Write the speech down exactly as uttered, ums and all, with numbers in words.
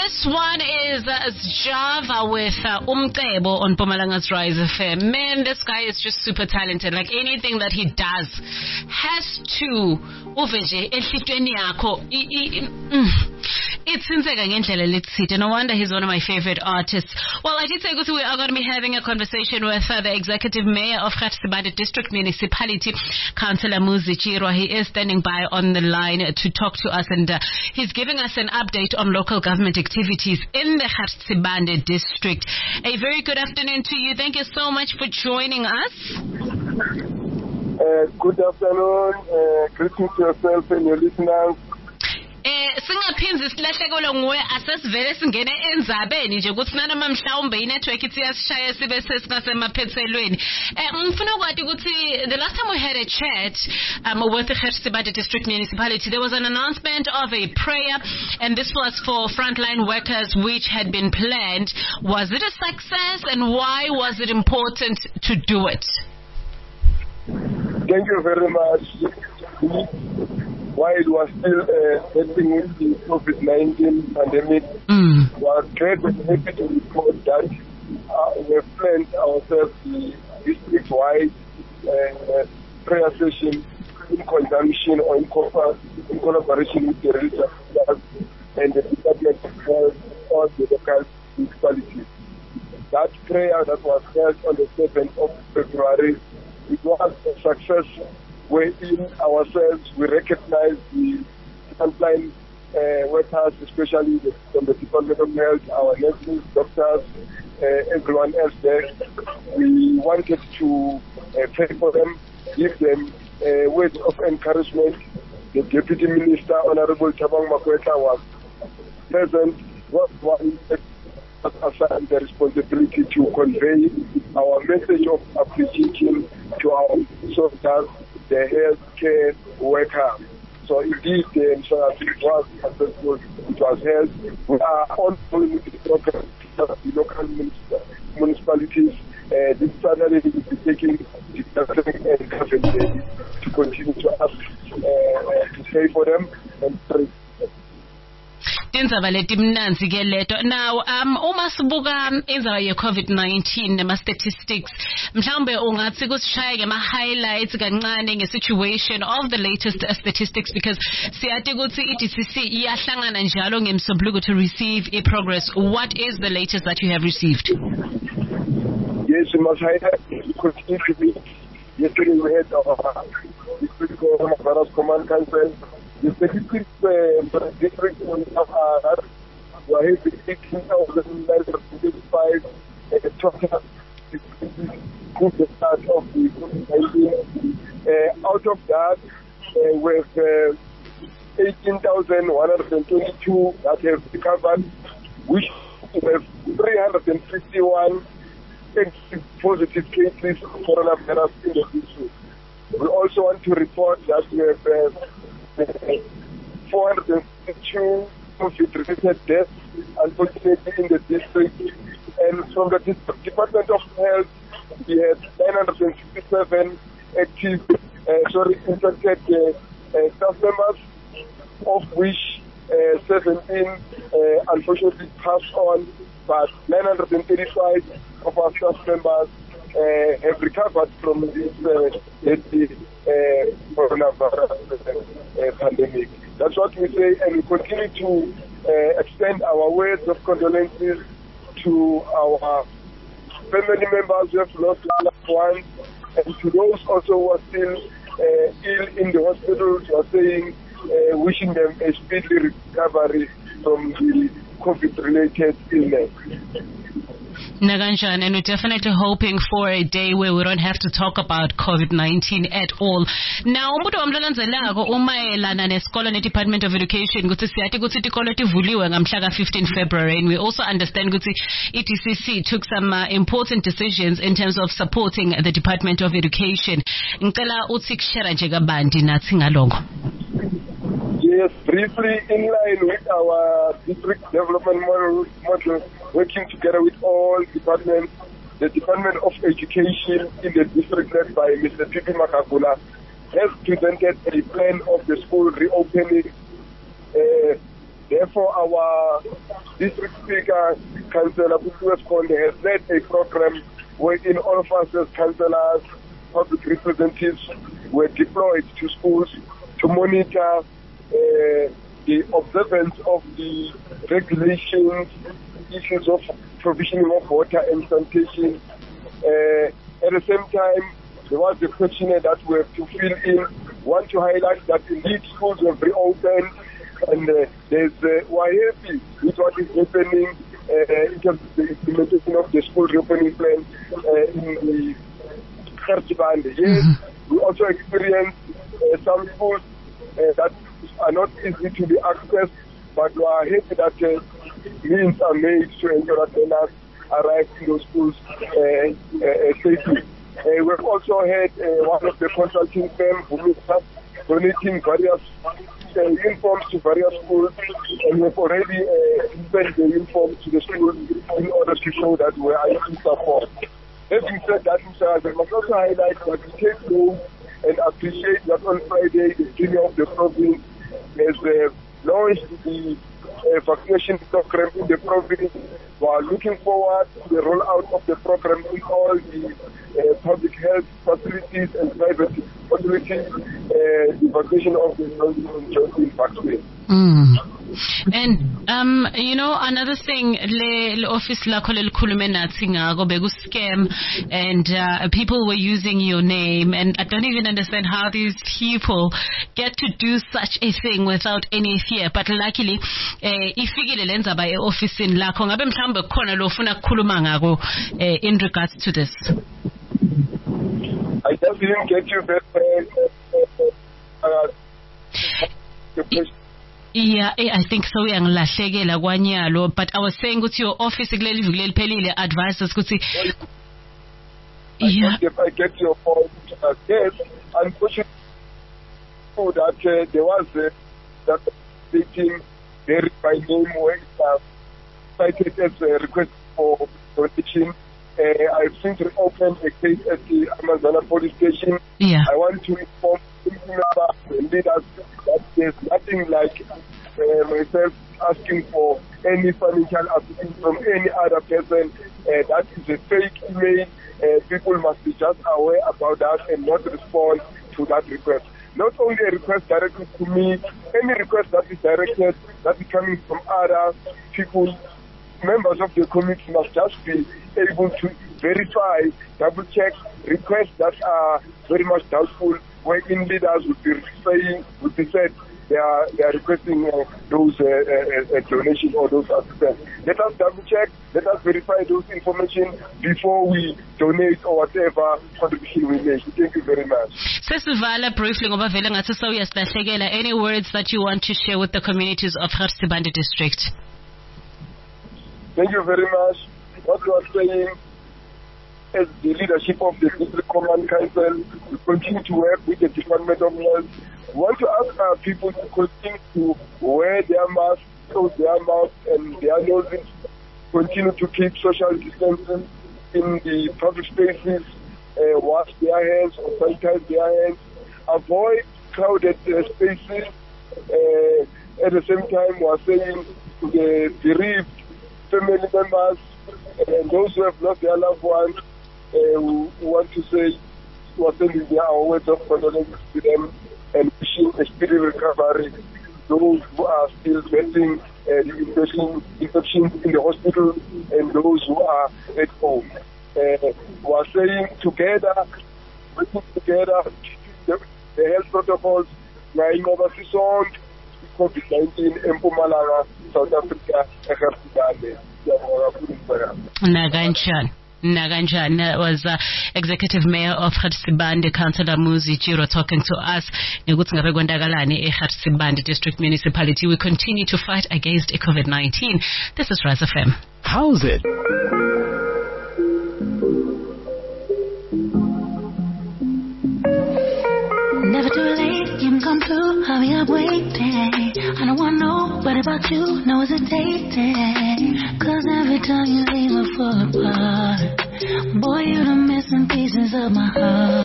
This one is uh, Java with uh, Umcebo on Mpumalanga's Rise F M. Man, this guy is just super talented. Like anything that he does has to uveje enhlitweni yakho. It's insane. No wonder he's one of my favorite artists. Well, I did say we are going to be having a conversation with uh, the executive mayor of Gauteng District Municipality, Councillor Muzi Chirwa. He is standing by on the line to talk to us, and uh, he's giving us an update on local government activities in the Gauteng district. A very good afternoon to you. Thank you so much for joining us. Uh, good afternoon. Uh, greetings to yourself and your listeners. Eh singaphinzi silahlekelwe nguwe asesivele singene endzabeni nje ukuthi nanoma mhlawumbe inetwork ithi yasishaya sibe sesingasemaphethelweni. Eh ngifuna ukwazi ukuthi the last time we had a chat um, with the Gauteng District Municipality, there was an announcement of a prayer, and this was for frontline workers which had been planned. Was it a success, and why was it important to do it? Thank you very much. While it was still uh, dealing with the COVID nineteen pandemic, mm. we are glad and happy to report that uh, we have planned ourselves the district-wide uh, prayer session in conjunction or in, co in collaboration with the religious leaders and the Department of Health or the local municipalities. That prayer that was held on the seventh of February, it was a success. Within ourselves, we recognize the frontline uh, workers, especially the, from the Department of Health, our nurses, doctors, uh, everyone else there. We wanted to uh, pray for them, give them uh, words of encouragement. The Deputy Minister, Honorable Thabang Makwetla, was present, was one assigned the responsibility to convey our message of appreciation to our soldiers, the healthcare worker. So indeed, the um, so it was successful. It was held. We are ongoing with the program. The local municipalities uh, this Saturday will be taking the Gauteng and Gauteng to continue to ask uh, uh, to pray for them and pray. Now, um, uma sibuka indaba ye COVID nineteen nema statistics, mhlawumbe ungathi kusishaya ngema highlights kancane ngesituation of the latest uh, statistics, because siyathi ukuthi I-D C C iyahlangana njalo ngemsombuluko to receive a progress. What is the latest that you have received? Yes, we must highlight continue to be. Yesterday we had our district coronavirus command council. The statistics for the district on uh, were having eighteen thousand nine hundred thirty-five total since the start of the COVID nineteen. Uh, out of that, uh, we have uh, eighteen thousand one hundred twenty-two that have recovered, which we have three hundred fifty-one positive cases of coronavirus in the district. We also want to report that we have uh, four hundred fifty-two COVID-related deaths, unfortunately, in the district. And from the Department of Health, we had nine hundred sixty-seven active, uh, sorry, infected uh, uh, staff members, of which uh, seventeen uh, unfortunately passed on, but nine hundred thirty-five of our staff members uh, have recovered from this uh, deadly uh, coronavirus uh, pandemic. That's what we say, and we continue to uh, extend our words of condolences to our family members who have lost loved ones, and to those also who are still uh, ill in the hospitals. We are saying, uh, wishing them a speedy recovery from the COVID-related illness. Naganjan, and we're definitely hoping for a day where we don't have to talk about COVID nineteen at all. Now, umbuto wamlanzelako umayelana nesikolo ne-Department of Education ukuthi siyathi ukuthi isikolo tivuliwe ngamhla fifteenth February, and we also understand ukuthi I-D C C took some uh, important decisions in terms of supporting the Department of Education. Ngicela uthi kushare nje kabanti nathi ngalokho. Yes, briefly, in line with our district development model, model, working together with all departments, the Department of Education in the district led by Mister Pipi Makagula has presented a plan of the school reopening. Uh, therefore, our district speaker, Councillor Butuas Konde, has led a program wherein all of us as councillors, public representatives were deployed to schools to monitor uh, the observance of the regulations, issues of provisioning of water and sanitation. Uh, at the same time, there was a questionnaire that we have to fill in. Want to highlight that indeed schools were reopened, and uh, there's uh, we're happy with what is happening uh, in terms of the implementation of the school reopening plan uh, in the Khartsibande. Yes, mm-hmm. We also experienced uh, some schools uh, that are not easy to be accessed, but we are happy that uh, means are made to ensure that learners arrive in those schools uh, uh, safely. Uh, we've also had uh, one of the consulting firms donating various uh, uniforms to various schools, and we've already uh, given the uniforms to the schools in order to show that we are in support. Having said that, Mister I must also highlight that we take note and appreciate that on Friday, the Premier of the province has uh, launched the uh, vaccination program in the province. We are looking forward to the rollout of the program in all the uh, public health facilities and private facilities, uh, the vaccination of the Johnson Johnson vaccine. Mm. And um, you know, another thing, le, le office la kole khulume nathi ngako beku scam, and uh, people were using your name, and I don't even understand how these people get to do such a thing without any fear. But luckily, eh, ifikile lenza ba e-office lakho, ngabe mhlambe khona lo ufuna ukukhuluma ngako in regards to this. I just didn't get you very uh, the question. Yeah, I think so. Yangilahlekela kwanyalo, but I was saying ukuthi your office kuleli viki leliphelile advisors ukuthi yeah. If I get your point, uh, yes, unfortunately that uh, there was uh, that meeting there by name where uh, cited as a request for donation. Uh, I've since reopened a case at the Amazona police station. Yeah. I want to inform the leaders that there's nothing like uh, myself asking for any financial assistance from any other person. Uh, that is a fake email. Uh, people must be just aware about that and not respond to that request. Not only a request directed to me, any request that is directed, that is coming from other people, members of the community must just be able to verify, double check requests that are very much doubtful, wherein leaders would be saying, would be said they are they are requesting uh, those uh, uh, uh, donations or those assistance. Let us double check, let us verify those information before we donate or whatever contribution we make. Thank you very much. Sesivala briefly ngoba vele ngathi sawuyasilahlekelwa. Any words that you want to share with the communities of Khartsibande district? Thank you very much. What you are saying, as the leadership of the District Command Council, we continue to work with the Department of Health. We want to ask our people to continue to wear their masks, close their mouths and their noses, continue to keep social distancing in the public spaces, uh, wash their hands or sanitize their hands, avoid crowded uh, spaces. Uh, at the same time, we are saying to the bereaved family members and those who have lost their loved ones, uh, we want to say we are sending our words of condolence to them and wishing a speedy recovery. Those who are still getting uh, the infection, infections in the hospital and those who are at home. Uh, we are saying together, working together, the, the health protocols, COVID nineteen in Mpumalanga, South Africa, Khartsibande. Naganjan. Naganjan was uh, Executive Mayor of Khartsibande, Councillor Muzi Jiro, talking to us. Khartsibande District Municipality. We continue to fight against COVID nineteen. This is Rise F M. How's it? Never too late, you can come through, I'll be up waiting. I don't want nobody about you, no hesitating. Cause every time you leave me for a part, boy, you're the missing pieces of my heart.